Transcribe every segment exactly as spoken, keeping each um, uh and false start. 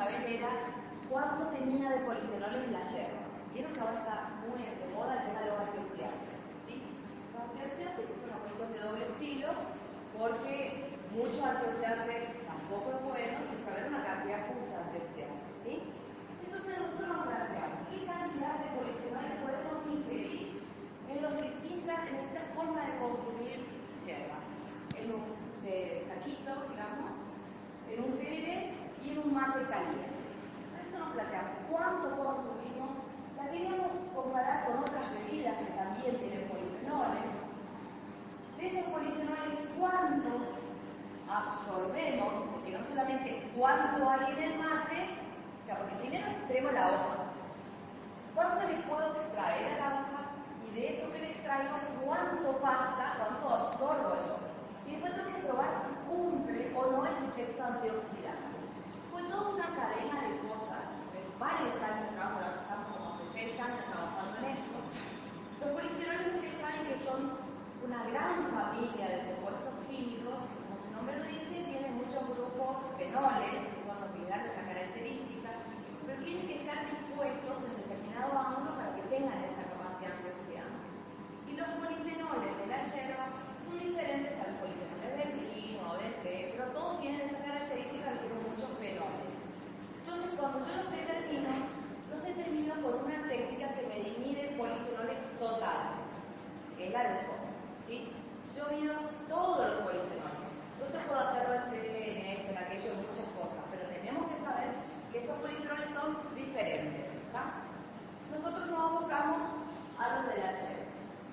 saber era cuánto tenía de polifenoles la yerba. Vieron que ahora está muy de moda el tema de los antioxidantes, ¿sí? Los antioxidantes es una cuestión de doble estilo, porque muchos antioxidantes tampoco es bueno, hay que saber una cantidad justa de antioxidantes, ¿sí? Entonces nosotros nos planteamos qué cantidad de polifenoles podemos ingerir en los distintas, en esta forma de consumir yerba, en un de saquito, digamos, en un tereré y en un mate caliente. Eso nos planteamos cuánto consumimos. La queríamos comparar con otras bebidas que también tienen polifenoles. De esos polifenoles, cuánto absorbemos, porque no solamente cuánto hay en el mate, o sea, porque primero extremo la hoja. ¿Cuánto le puedo extraer a la hoja? Y de eso que le extraigo, ¿cuánto pasa? ¿Cuánto absorbo yo? Y después tengo que probar si cumple o no el efecto antioxidante. Fue toda una cadena de cosas, de varios años de trabajo, estamos como seis años trabajando en esto. Los polifenoles ustedes saben que son una gran familia de compuestos químicos, como su nombre lo dice, tienen muchos grupos fenoles, que son los que dan esa característica, pero tienen que estar dispuestos en determinado ángulo para que tengan esa capacidad antioxidante. Y los polifenoles de la yerba son diferentes a los polifenoles del vino, del té, pero todos tienen esa característica de que tienen muchos fenoles. Entonces, cuando yo los determino, los determino por una técnica que me divide polifenoles totales, que es la del C O M, ¿sí? Yo mido todos los polifenoles. Entonces puedo hacerlo en T L, en esto, en aquello, en muchas cosas, pero tenemos que saber que esos polifenoles son diferentes, ¿tá? Nosotros nos abocamos a los de la yerba.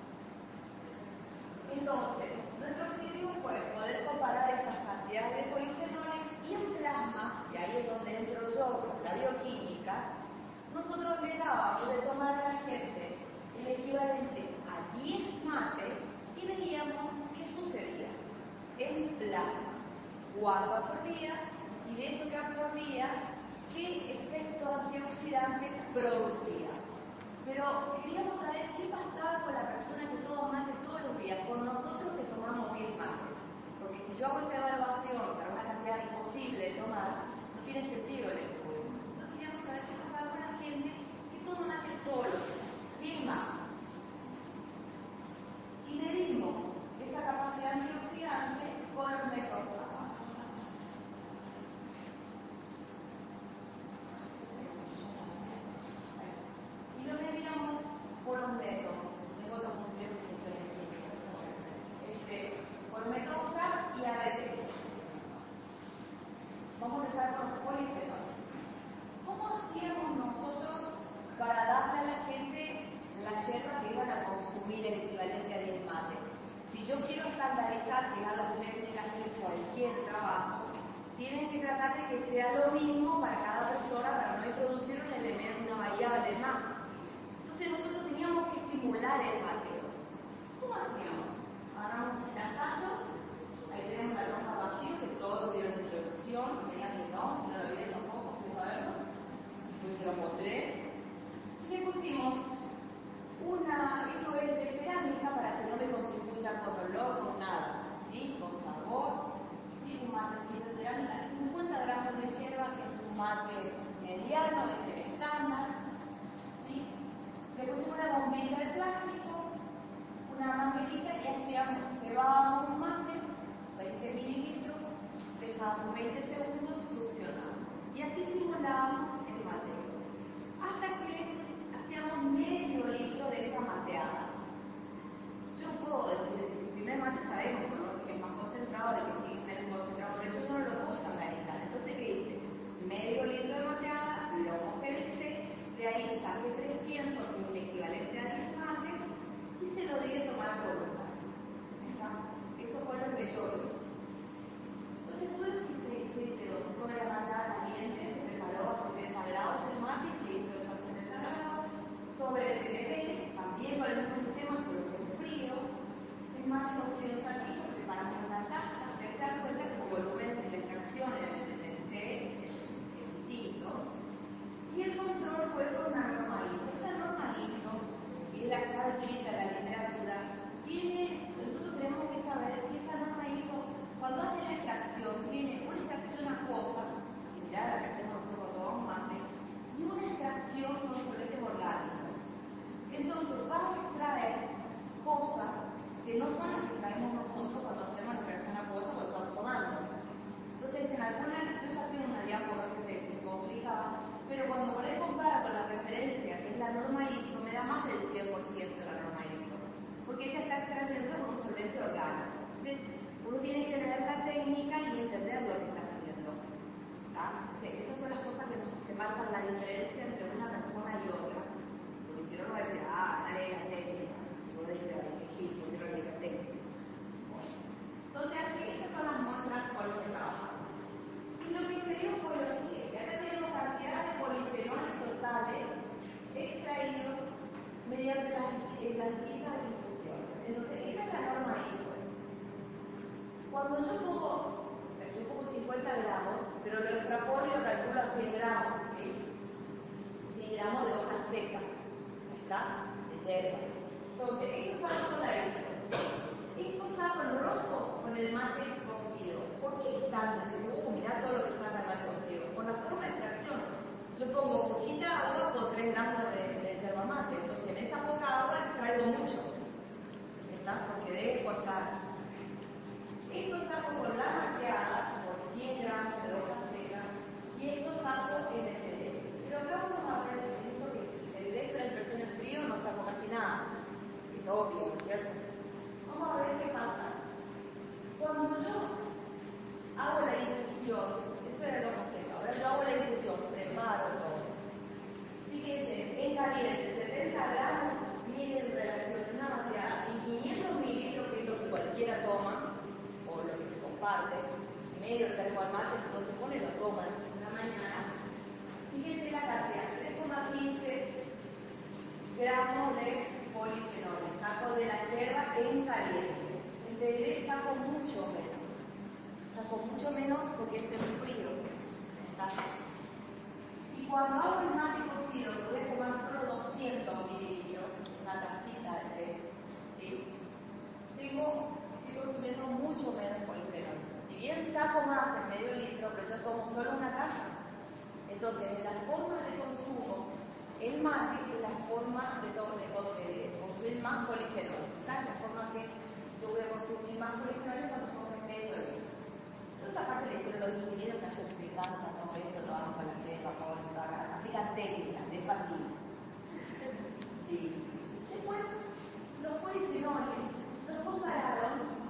Entonces, nuestro objetivo fue poder comparar esas cantidades de polifenoles y en plasma, y ahí es donde entro yo con la bioquímica, nosotros le dábamos de tomar a la gente el equivalente a diez mates y veíamos qué sucedía en plasma, cuánto absorbía y de eso que absorbía, qué efecto antioxidante producía. Pero queríamos saber qué pasaba con la persona que toma mate todos los días, con nosotros que tomamos diez mates. Porque si yo hago esa evaluación para una cantidad imposible de tomar, no tiene sentido el estudio. Nosotros queríamos saber qué pasaba con la gente que toma mate todos los días, diez mates. Y medimos esa capacidad antioxidante con los métodos. Y lo medíamos por los métodos. Tengo los punteros que son este, por método C A P y A B P. Vamos a empezar con los polifenoles. ¿Cómo hacíamos nosotros para darle a la gente la yerba que iban a consumir el equivalente a diez mates? Si yo quiero estandarizar, que es algo que ustedes tienen que hacer en cualquier trabajo, tienen que tratar de que sea lo mismo para cada persona, para no introducir un elemento, una variable más. Entonces nosotros teníamos que simular el mateo. ¿Cómo hacíamos? Agarramos un tazazo, ahí tenemos la lonja vacía, que todos vieron la introducción, veían que no, si no lo vieron tampoco, ustedes saberlo. Pues se lo mostré. Y le pusimos una, esto es de cerámica para que no le contribuya con olor, con nada, ¿sí? Con sabor, ¿sí? Un matecito de cerámica, cincuenta gramos de yerba, que es un mate mediano, es el estándar, ¿sí? Le pusimos una bombilla de plástico, una manguerita y hacíamos, llevábamos un mate, veinte mililitros, dejábamos veinte segundos, succionamos. Y así simulábamos el mateo. Hasta que hacíamos medio litro de esa mateada. Yo no puedo decir, el primer mate sabemos, ¿no? Que es más concentrado, el que sigue menos concentrado, pero eso no lo puedo estandarizar. Entonces, ¿qué hice? Medio litro de mateada, lo homogeneicé, de ahí saqué trescientos, que es un equivalente a diez mates, y se lo di de tomar voluntario. Eso fue lo que yo hice. Los estudios que se, se Entonces, uno tiene que leer la técnica y entender lo que está haciendo. ¿Ah? Entonces, esas son las cosas que, que marcan la diferencia entre una persona y otra. Porque si no, no va a decir, ah, dale la técnica. No dice, ay, qué gil, porque no lee la técnica. Bueno. Entonces, así, estas son las muestras con las que trabajamos. Y lo que se dio fue lo siguiente. Acá tenemos cantidad de polifenoles totales extraídos mediante las, las listas de difusión. Entonces, esta es la norma I S O. Cuando yo pongo, o sea, yo pongo cincuenta gramos, pero lo extrapolo y lo calculo a cien gramos, ¿sí? cien gramos de hoja seca, ¿está? De yerba. Entonces, esto está con la I S O. Esto está con rojo con el mate cocido. ¿Por qué tanto? Uh, mirá todo lo que saca el mate cocido. Con la forma de extracción. Yo pongo poquita agua con tres gramos de, de yerba mate. Entonces, en esa poca agua extraigo mucho. ¿Está? Porque debe cortar. Esto saco con la mateada por cien gramos de hoja seca y esto saco en el C D. Pero acá vamos a ver esto que el de la impresión en frío no saco casi nada. Es obvio, ¿no es cierto? Vamos a ver qué pasa. Cuando yo hago la infusión, eso era la hoja seca, ahora yo hago la infusión, preparo todo. Fíjense, en caliente, setenta gramos, miren en relación a una mateada y quinientos mililitros, que es lo que cualquiera toma, o lo que se comparte, medio termo al mate, si no se pone, lo toman en la mañana. Fíjense la cantidad, tres coma quince gramos de polifenoles, saco de la yerba en caliente. El D D saco mucho menos, saco mucho menos porque es en frío. ¿Está? Y cuando hago el mate cocido, que voy a tomar solo doscientos mililitros, una tacita de té, ¿sí? Tengo Estoy consumiendo mucho menos polifenoles. Si bien saco más de medio litro, pero yo tomo solo una taza. Entonces, en la forma de consumo, el mate es la forma de, de, de consumir más polifenoles. ¿Está? La forma que yo voy a consumir más polifenoles cuando tomo medio litro. Entonces, aparte de decir los ingenieros que yo estoy canta, todo esto, trabajo con la yerba, con la aplican técnicas de fatiga. Sí. Después, los polifenoles los compararon.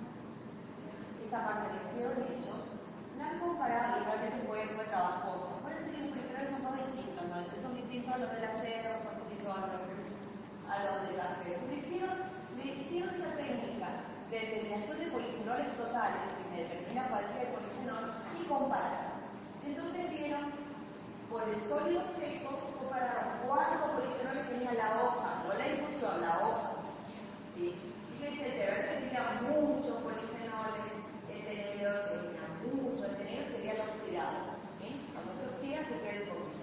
Esta parte que hicieron ellos, la han comparado y realmente fue, fue trabajoso. Por eso que los polifenoles son todos distintos, ¿no? Son distintos a los de la yerba, son distintos a los, a los de la fe. Le hicieron, le hicieron esa técnica de determinación de polifenoles totales, que me determina cualquier polifenol, y comparan. Entonces vieron, por el sólido seco, compararon cuántos polifenoles tenía la hoja, no la infusión, la hoja. ¿Sí? Fíjense, de verdad tenía muchos polifenoles. El tenedor tenía mucho, el tenedor sería el oxidado, ¿sí? Cuando se oxida se pierde un poquito.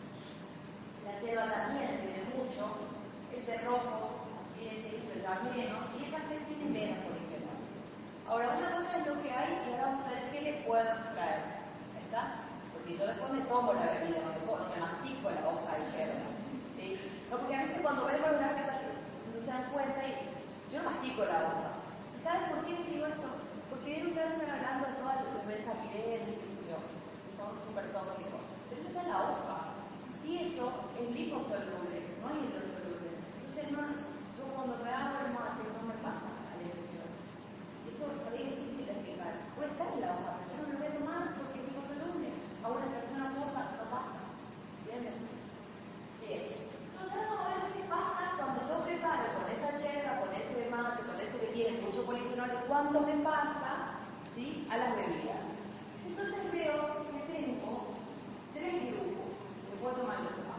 La yerba también tiene mucho, el de rojo tiene ya menos, y esta vez tiene menos polifenol. Ahora, una cosa es lo que hay y ahora vamos a ver qué le puedo extraer, ¿está? Porque yo después me tomo la bebida, no me, no me mastico la hoja de yerba, ¿sí? No, porque a veces cuando vemos los gráficos no se dan cuenta y yo no mastico la hoja. ¿Y saben por qué les digo esto? Porque vieron que ahora están hablando de todas las benzalquileres y que son súper tóxicos. Pero eso está en la hoja. Y eso es liposoluble, no es hidrosoluble. Entonces, no, yo cuando me hago el mate no me pasa a la infusión. Eso por ahí es difícil de explicar. Puede estar en la hoja, pero yo no lo voy a tomar porque es liposoluble. A una persona cosa no pasa. ¿Entienden? Bien. Entonces, vamos a ver qué pasa cuando yo preparo con esa yerba, con ese mate, con eso que tiene mucho polifenol, cuánto me pasa, ¿sí?, a las bebidas. Entonces veo que tengo tres grupos. Se puede tomar los dos.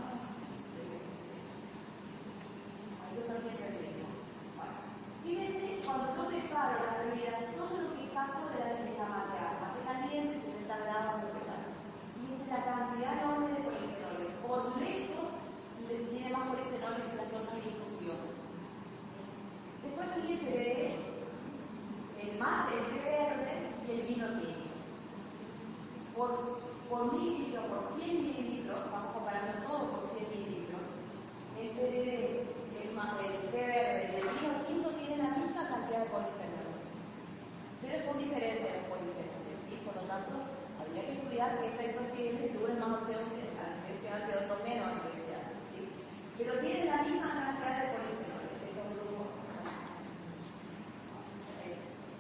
Yo también tengo. Bueno, fíjense, cuando yo preparo las bebidas, todo lo que saco de la, de la mateada, mate caliente, setenta grados de preparo. Y la cantidad enorme de polifenoles. Por lejos, tiene más polifenoles que las otras infusiones. Después fíjense de el mate, el té verde y el vino tinto. Por, por mililitro, por cien mililitros, estamos comparando todo por cien mililitros, el té verde, el, el té verde y el vino tinto tienen la misma cantidad de polifenoles. Pero son diferentes los polifenoles, ¿sí? Por lo tanto, habría que estudiar qué efectos tienen, seguro es más antioxidante, antioxidante, otro menos antioxidante, ¿sí? Pero tienen la misma cantidad de polifenoles, estos grupos.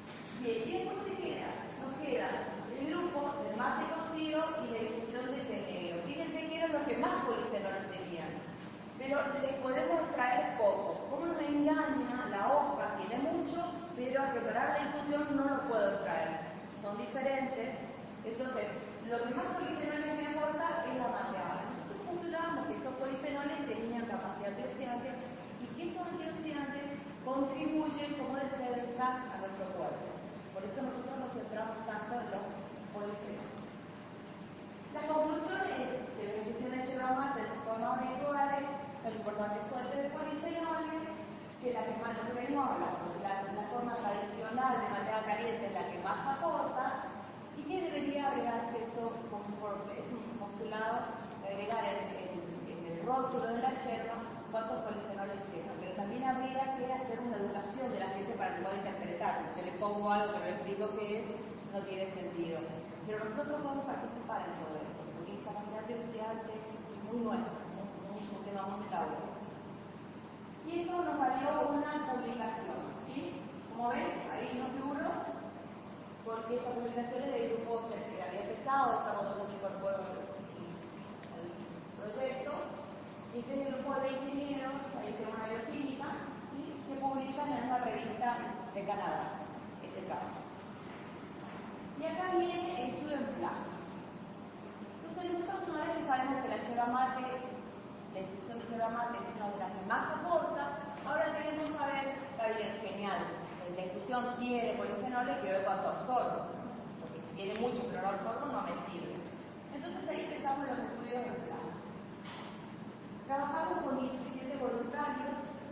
Bien, y después te queda, nos queda el grupo del mate cocido y la difusión de té negro. Fíjense que eran los que más polifenoles tenían, pero les podemos extraer poco. Como nos engaña, la hoja tiene mucho, pero al preparar la infusión no lo puedo extraer. Son diferentes. Entonces, lo que más polifenoles me aporta es la mateada. Nosotros postulábamos que esos polifenoles tenían capacidad antioxidante y que esos antioxidantes contribuyen como defensa a nuestro cuerpo. Por eso nosotros nos centramos tanto en los polifenoles. Las conclusiones de la infusión de yerba mate en sus formas habituales son importantes fuentes de polifenoles, que la que más nos venimos hablando, la, la forma tradicional de manera caliente es la que más aporta, y que debería agregarse esto, es un postulado, agregar en, en, en el rótulo de la yerba cuántos polifenoles tiene. Pero también habría que hacer una educación de la gente para que pueda interpretar. Si yo le pongo algo que no explico qué es, no tiene sentido. Pero nosotros podemos participar en todo eso, porque esta capacidad antioxidante es muy nueva, es un tema muy clave. Y esto nos valió una publicación, ¿sí? Como ven, ahí no figuró, porque esta publicación es del grupo que había empezado, ya cuando se incorporó al proyecto, y este es el grupo de ingenieros, ahí tengo una bioclínica, ¿sí? Que publican en una revista de Canadá este trabajo. Y acá viene el estudio en plan. Entonces nosotros una vez que sabemos que la yerba mate, la infusión de yerba mate es una de las que más aporta, ahora queremos saber, está bien, genial, la infusión tiene polifenoles, quiero ver cuánto absorbo, porque si tiene mucho pero no absorbo no me sirve. Entonces ahí empezamos los estudios en plan. Trabajamos con diecisiete voluntarios.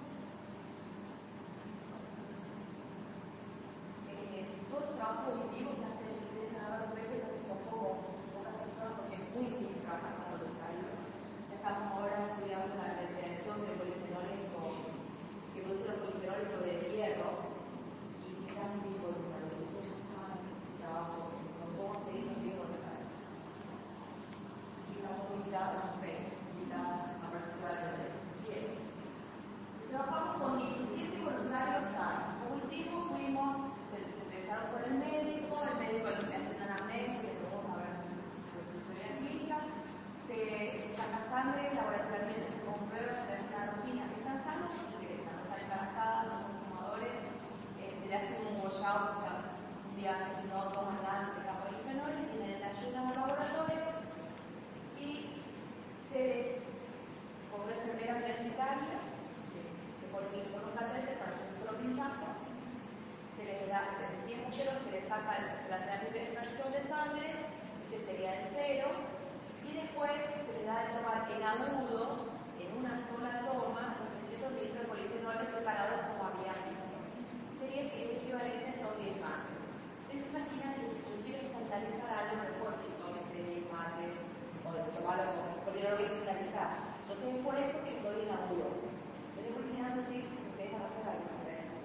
Eh, todo el trabajo en vivo se hace en la web, con poco, pocas personas, porque es muy difícil trabajar con voluntarios. Estamos ahora estudiando la interacción de polifenoles con, que producen los polifenoles sobre el hierro, y que están muy voluntarios. Entonces, es trabajo con poco seguimos bien voluntarios. Y estamos invitados a ver, invitadas a participar de la Bien. Trabajamos con diecisiete voluntarios sanos. Como hicimos, fuimos, se, se empezaron por el médico, el médico le hace una anamnesis, le vamos a ver su historia clínica, se saca sangre, laboratorialmente se comprueba que hay una rutina que están sanos, que están embarazadas, los fumadores, eh, se le hace un washout, o sea, un día que no toman nada de polifenoles, tienen el ayuno en el laboratorio y se con una enfermera universitaria, que por un catéter para hacer un solo pinchazo, se le da el tiempo cero, se le saca la transfusión de sangre, que sería el cero, y después se le da de tomar en agudo, en una sola toma, los trescientos mililitros de polifenoles preparados como había visto. Sería que el equivalente son diez mates. Entonces imaginan que si yo quiero estandarizar algo, no puedo decir tome diez mates, o de tomarlo como poner lo que estandarizar. Entonces es por eso que estoy en agudo. Yo les voy tirando tips que ustedes van a hacer algo para eso.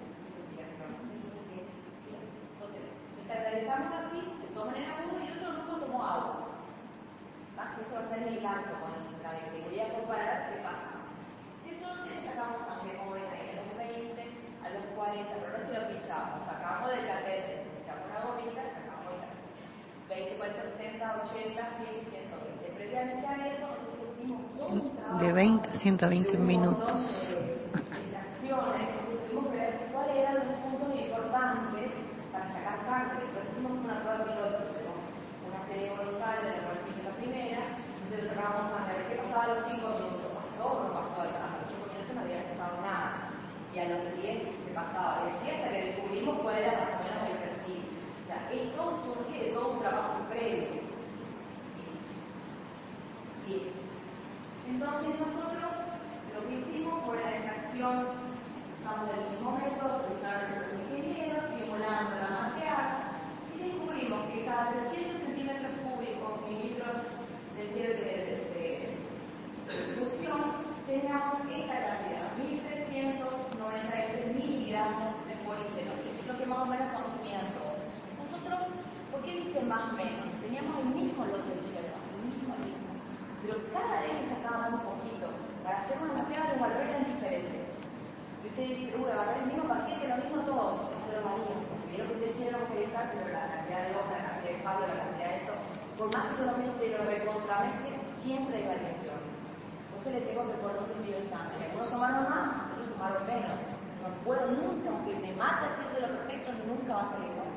Entonces, estandarizamos así, se toman en agudo y otro grupo tomó agua. Más que eso va a ser mi blanco con el intravenoso. Y voy a comparar qué pasa. Entonces sacamos sangre, como ven ahí, a los veinte, a los cuarenta, pero no es que lo pinchamos, sacamos del catéter, echamos una gomita, sacamos el catéter. veinte, cuarenta, sesenta, ochenta, cien y ciento veinte. Previamente a eso, nosotros hicimos un trabajo de veinte a ciento veinte minutos. De acciones, tuvimos que ver cuáles eran los puntos importantes para sacar sangre. Entonces hicimos una prueba piloto, una serie de voluntarios de la cual fui la primera, entonces sacábamos sangre. ¿Qué pasaba a los cinco minutos? ¿Pasó o no pasó? A los cinco minutos no había pasado nada. Y a los diez se pasaba. Y así hasta que descubrimos cuál era más o menos el perfil. O sea, esto surge de todo un trabajo previo. Bien. Entonces nosotros lo que hicimos fue la extracción, usamos el mismo método, usaron los ingenieros, simulando la mateada, y descubrimos que cada trescientos centímetros cúbicos, mililitros de, de, de, de difusión, teníamos esta cantidad, mil trescientos noventa y tres miligramos de polifenoles, es lo que más o menos consumían todos. Nosotros, ¿por qué dice más o menos? Teníamos el mismo lote de yerba, el mismo mismo. Pero cada vez que sacábamos un poquito, para hacer una mateada los valores eran diferentes. Y usted dice, uy, agarré el mismo paquete, lo mismo todo. Pero varía, porque lo que ustedes quieren lo que siempre hay variaciones. Entonces le tengo que poner un bioestándar. Algunos tomaron más, otros tomaron menos. No puedo nunca, aunque me mate haciendo lo perfecto, nunca va a ser igual.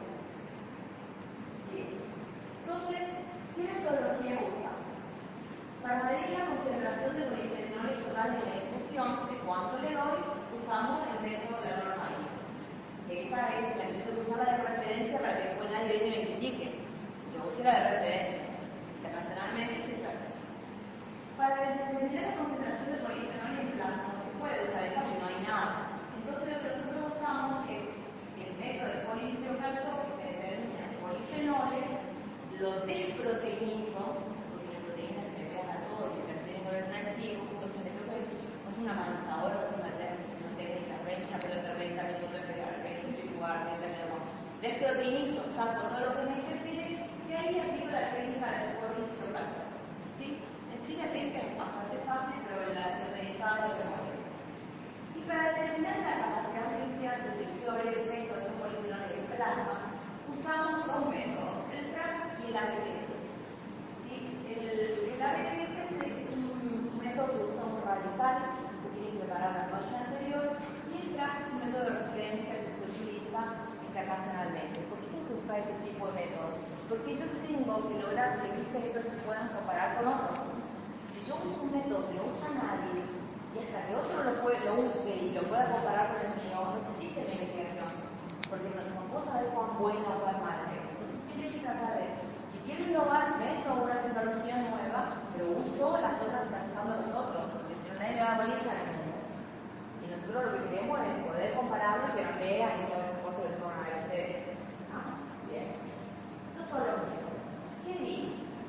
¿Sí? Entonces, ¿qué metodología usamos? Para medir la concentración de polifenol total en la infusión, de cuánto le doy, usamos el método de la norma I S O. Esa es la que yo tengo que usar de referencia para que después nadie venga y me critique. Yo usé la de referencia. Internacionalmente se usa. Para determinar la concentración de polifenol en plasma no se puede usar esta porque no hay nada. Entonces lo que nosotros usamos es el método de poliinsocalto que determina polifenoles, los desproteinizo, porque las proteínas se me pegan a todo y interfieren con el reactivo, entonces me creo que es una avanzadora, es una técnica recha, pelota recta, método de pegar, tripular, desproteinizo, saco todo lo que me interfiere y ahí aplico la técnica del poliinsocalto. ¿Sí? En sí la técnica es bastante fácil, pero la teorizada es lo que muere. Y para determinar la capacidad inicial del tejido de efecto de estos polifenoles en plasma, usamos dos métodos, el T R A C y el A B T S. ¿Sí? El, el A B T S es un método que usa un radical, se tiene que preparar la noche anterior, y el T R A C es un método de referencia que se utiliza internacionalmente. ¿Por qué tengo que buscar este tipo de métodos? Porque yo tengo que lograr que mis efectos se puedan comparar con otros. Si yo uso un método que no usa nadie, y hasta que otro lo, puede, lo use y lo pueda comparar con el mío, no existe mi investigación. Porque no, no puedo saber cuán buena o cuán mala es. Entonces, ¿qué hay que tratar de? Si quiero innovar, meto una tecnología nueva, pero uso las otras que están usando los otros, porque si no nadie me va a bolilla en el mundo. Y nosotros lo que queremos es poder compararlo y que no lean y todas esas cosas que fueron a ver ustedes. ¿Ah? Bien. Estos son los métodos. ¿Qué digo?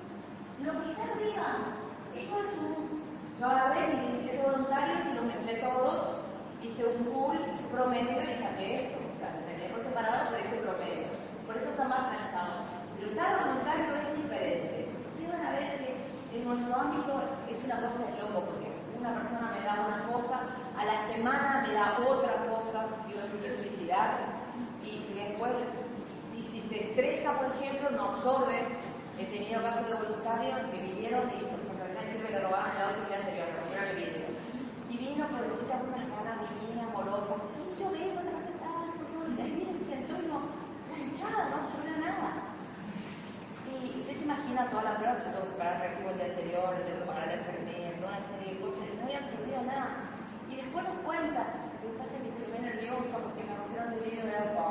Lo que está arriba, esto es un... Yo agarré mis diecisiete voluntarios y los mezclé todos, hice un pool, hice un promedio y saqué esto. O sea, tenía por separado, pero hice promedio. Por eso está más planchado. Pero cada voluntario es diferente. Ustedes van a ver que en nuestro ámbito es una cosa de loco, porque una persona me da una cosa, a la semana me da otra cosa y uno se quiere suicidar. Y, y después, y si se estresa, por ejemplo, no absorbe. He tenido casos de voluntarios que vinieron y, por ejemplo, una chica que le robaron el auto el día anterior, le robaron el vídeo. Y vino pobrecita con unas ganas divinas, amorosas. Sí, yo vengo a respetar, por favor. Y ahí vino, se sentó y no, planchada, no absorbió nada. Y usted se imagina toda la prueba que yo tengo que pagar el reactivo el día anterior, le tengo que pagar la enfermera, toda una serie de cosas, y no había absorbido nada. Y después nos cuenta, lo que pasa es que estoy muy nerviosa porque me rompieron el vídeo de agua.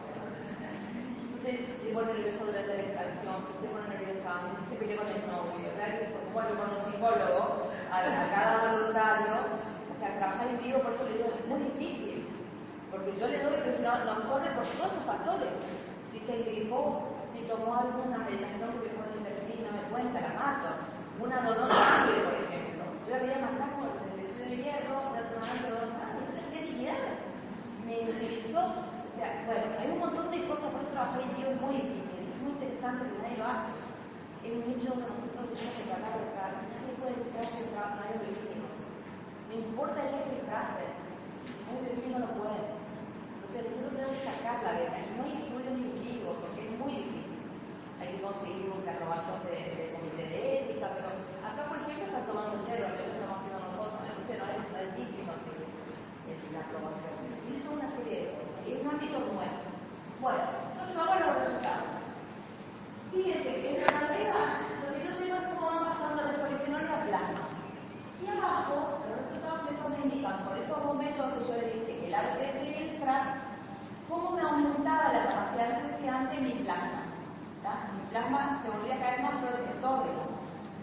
Entonces se pone nerviosa durante la extracción, se pone nerviosa antes, se pelea con el novio, ¿verdad? Porque bueno, con los psicólogos, a, a cada voluntario, o sea, trabajar en vivo, por eso le digo, es muy difícil. Porque yo le doy, pero si no, no absorbe por todos esos factores. Si se gripó, si tomó alguna medicación que puede interferir, no me cuenta, la mato. Una donó sangre, por ejemplo. Yo la veía matar por el estudio de hierro, una semana que donó sangre, yo la quería liquidar. Me utilizó. O sea, bueno, hay un montón de cosas, por eso trabajar en vivo es muy difícil, es muy interesante que nadie lo hace. Es un nicho que nosotros tenemos que tratar de entrar. Nadie puede entrar sin trabajar en bioquímico. No importa el que disfrace, si no es bioquímico no puede. Entonces nosotros tenemos que sacar la beca. Y no hay estudios en vivo porque es muy difícil. Hay que conseguir una aprobación de, de comité de ética, pero acá, por ejemplo, están tomando hierro, lo que estamos haciendo nosotros, entonces no es, no es difícil conseguir la aprobación. Y eso es una serie de cosas. Es un ámbito nuevo. Bueno, entonces vamos a los resultados. Fíjense, en la arriba, lo que yo tengo es cómo van pasando los polifenoles a plasma. Y abajo, los resultados después me indican, por esos dos métodos que yo les dije, el A B T S y el T R A C, cómo me aumentaba la capacidad antioxidante en mi plasma. ¿Tá? Mi plasma se volvía cada vez más protector, digamos.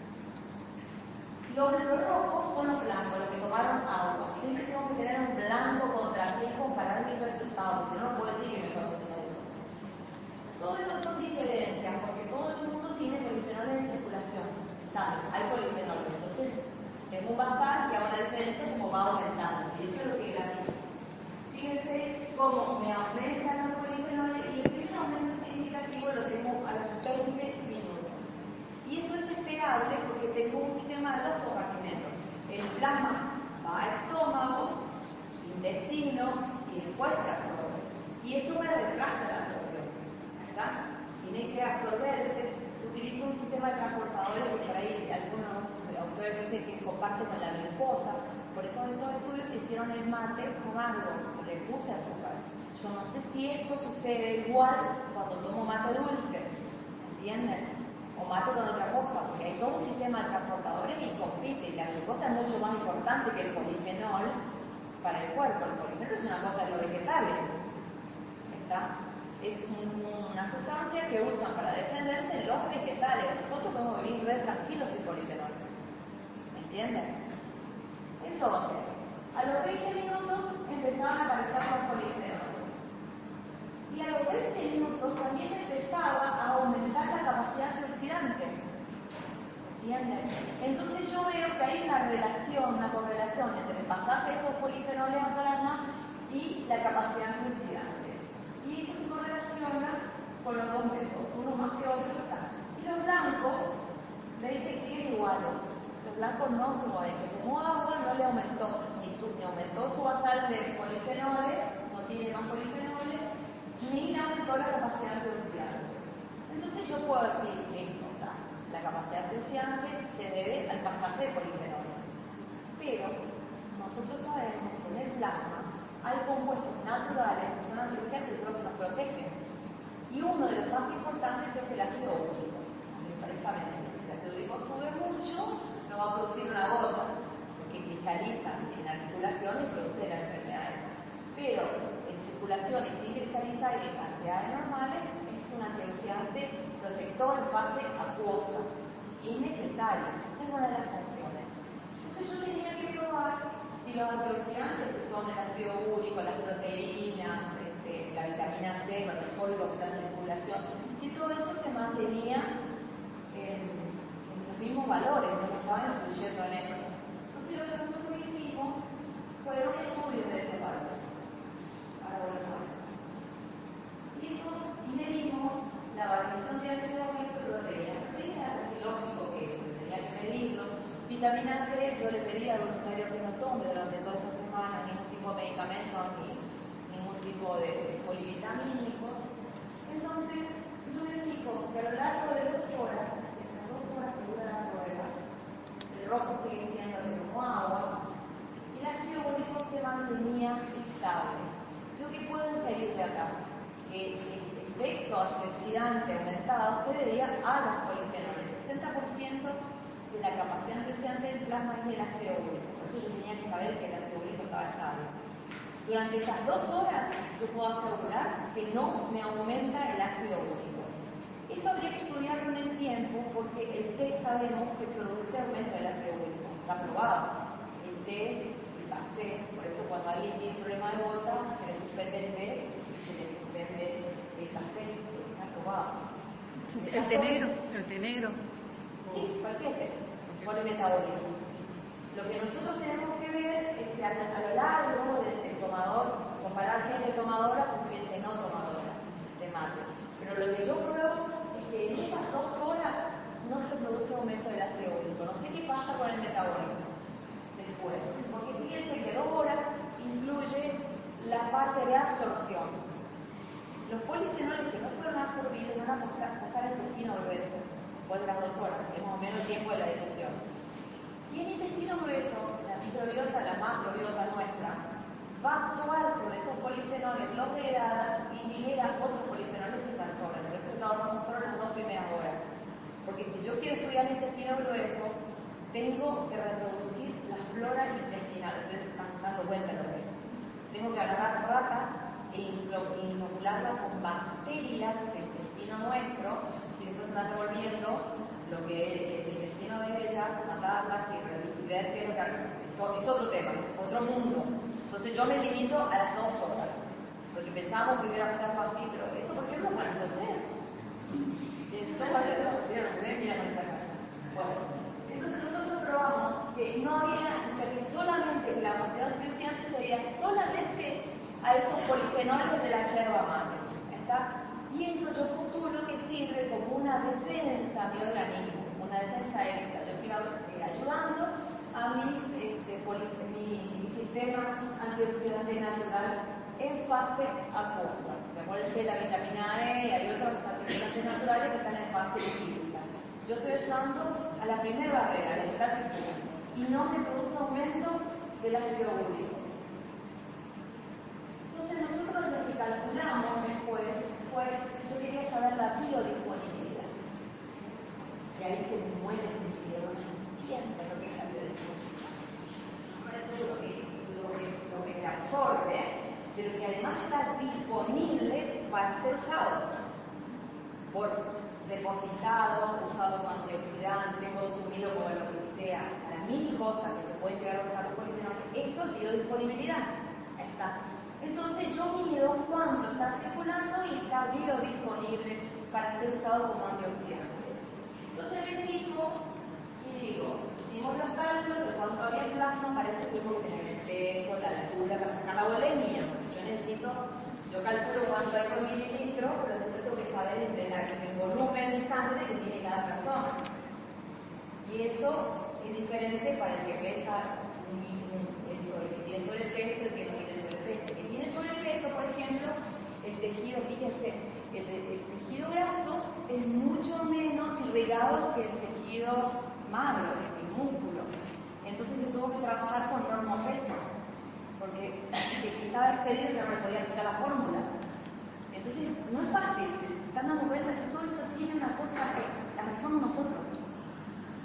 Los, los rojos son los blancos, los que tomaron agua. Siempre tengo que tener un blanco contra qué comparar mis resultados, si no, no puedo decir que me conocen a ellos. Todo esto son diferencias, porque todo el mundo tiene polifenoles en circulación. ¿Saben? Hay polifenoles. Entonces, tengo un bazar que ahora la diferencia es como va aumentando. Y eso es lo que grafica. Fíjense cómo me aumentan los polifenoles y el primer aumento significativo lo tengo a los veinte minutos. Y eso es esperable porque tengo un sistema de dos compartimentos. El plasma va al estómago, intestino y después se absorbe. Y eso va detrás de la absorción. ¿Verdad? Tiene que absorberse. Utilizo un sistema de transportadores que por ahí algunos receptores que se comparten con la glucosa. Por eso estos estudios hicieron el mate amargo, le puse azúcar. Yo no sé si esto sucede igual cuando tomo mate dulce, ¿entienden? O mate con otra cosa, porque hay todo un sistema de transportadores y compite, y la glucosa es mucho más importante que el polifenol para el cuerpo. El polifenol es una cosa de los vegetales, ¿está? Es un, una sustancia que usan para defenderse los vegetales. Nosotros podemos vivir re tranquilos sin polifenol, ¿entienden? Entonces, a los veinte minutos empezaban a aparecer los polifenoles. Y a los veinte minutos también empezaba a aumentar la capacidad antioxidante. ¿Entienden? Entonces yo veo que hay una relación, una correlación entre el pasaje de esos polifenoles a plasma y la capacidad antioxidante. Y eso se correlaciona con los dos métodos, uno más que otro está. Y los blancos, veis que siguen iguales. Los blancos no se mueven, que tomó agua no le aumentó, ni, tu, ni aumentó su basal de polifenoles, no tiene más polifenoles, ni le aumentó la capacidad antioxidante. Entonces yo puedo decir que esto está. La capacidad antioxidante se debe al pasaje de polifenoles. Pero nosotros sabemos que en el plasma hay compuestos naturales que son antioxidantes y son los que nos protegen. Y uno de los más importantes es el ácido úrico. Precisamente, si el ácido úrico sube mucho, no va a producir una gota, porque cristaliza en articulación y produce las enfermedades. Pero en circulación y sin cristalizar y en cantidades normales, es un antioxidante protector en fase acuosa. Y es necesario, esa es una de las funciones. Entonces yo tenía que probar si los antioxidantes, que son el ácido úrico, las proteínas, este, la vitamina C, los fólicos que están en circulación, si todo eso se mantenía en, en los mismos valores, no estaban influyendo en esto. Entonces lo que nosotros hicimos fue un estudio de ese valor. Ahora volvemos a ver. Y, esto, y medimos la variación de ácido úrico y proteínas. Proteínas es lógico que tenía que medirlo. Vitamina C, yo le pedí al voluntario que no tome durante toda esa semana ningún tipo de medicamento ni ningún tipo de polivitamínicos. Entonces, yo me fijo que a lo largo de dos horas, estas dos horas que dura la prueba, el rojo sigue siendo el como agua, y el ácido úrico se mantenía estable. ¿Yo qué puedo inferir de acá? Que el efecto antioxidante aumentado se debía a los polifenoles. El sesenta por ciento de la capacidad antioxidante del plasma es el ácido úrico. Por eso yo tenía que saber que el ácido úrico estaba estable. Durante esas dos horas yo puedo asegurar que no me aumenta el ácido úrico. Esto habría que estudiarlo en el tiempo porque el té sabemos que produce aumento del ácido úrico. Está probado. El té, el café, por eso cuando alguien tiene problema de gota, se le suspende el té y se le suspende el café. Está probado. El té negro, el té negro. Sí, cualquier té, por el metabolismo. Lo que nosotros tenemos que ver es que a, a lo largo del, del tomador, comparar gente tomadora con gente no tomadora de mate. Pero lo que yo pruebo es que en esas dos horas no se produce aumento del ácido úrico. No sé qué pasa con el metabolismo después. Porque fíjense que dos horas incluye la parte de absorción. Los polifenoles que no fueron absorbidos van a pasar al intestino grueso después de las dos horas, que es más o menos el tiempo de la digestión. Y el intestino grueso, la microbiota, la macrobiota nuestra, va a actuar sobre esos polifenoles, los degrada y libera otros polifenoles que se absorben. Por eso trabajamos solo las dos primeras horas. Porque si yo quiero estudiar el intestino grueso, tengo que reproducir la flora intestinal. Ustedes están dando cuenta de lo que es. Tengo que agarrar ratas e inocularlas con bacterias del intestino nuestro y después están revolviendo lo que es el intestino de ellas, matarlas y ver qué es lo que hacen. Es otro tema, es otro mundo. Entonces yo me limito a las dos horas. Porque pensábamos primero hacerlo así, pero eso por qué no lo van a hacer. Bueno, entonces nosotros probamos que no había, o sea que solamente la capacidad antioxidante se debía solamente a esos polifenoles de la yerba mate. ¿Está? Y eso yo postulo que sirve como una defensa a mi organismo, una defensa extra. Yo estoy eh, ayudando a mis, este, mi, mi sistema antioxidante natural en fase acuosa. Recuerden que la vitamina E y hay otros antioxidantes naturales que están en fase líquida. yo estoy ayudando a la primera barrera, al status quo, y no me produce aumento del ácido úrico. Entonces nosotros lo que calculamos después fue, yo quería saber la biodisponibilidad. Y ahí se me muere el video, no entiendo lo que es la biodisponibilidad. Lo que, lo, que, lo que se absorbe, pero que además está disponible para ser usado. Por depositado, usado como antioxidante, consumido como lo que sea, para mil cosas que se pueden llegar a usar los polifenoles, eso es biodisponibilidad. Ahí está. Entonces yo mido cuánto está circulando y está biodisponible para ser usado como antioxidante. Entonces me fijo y digo, hicimos los cálculos de cuánto había en plasma, para eso tengo que tener el peso, la altura, para sacar la volemia, porque yo necesito, yo calculo cuánto hay por mililitro, pero después tengo que saber el, el volumen de sangre que tiene cada persona. Y eso es diferente para el que pesa, el, sobre, el que tiene sobrepeso y el que no tiene sobrepeso. El que tiene sobrepeso, por ejemplo, el tejido, fíjense, el, el tejido graso es mucho menos irrigado que el tejido magro, el músculo. Entonces se tuvo que trabajar con normopeso, porque el que estaba excedido ya no le podía aplicar la fórmula.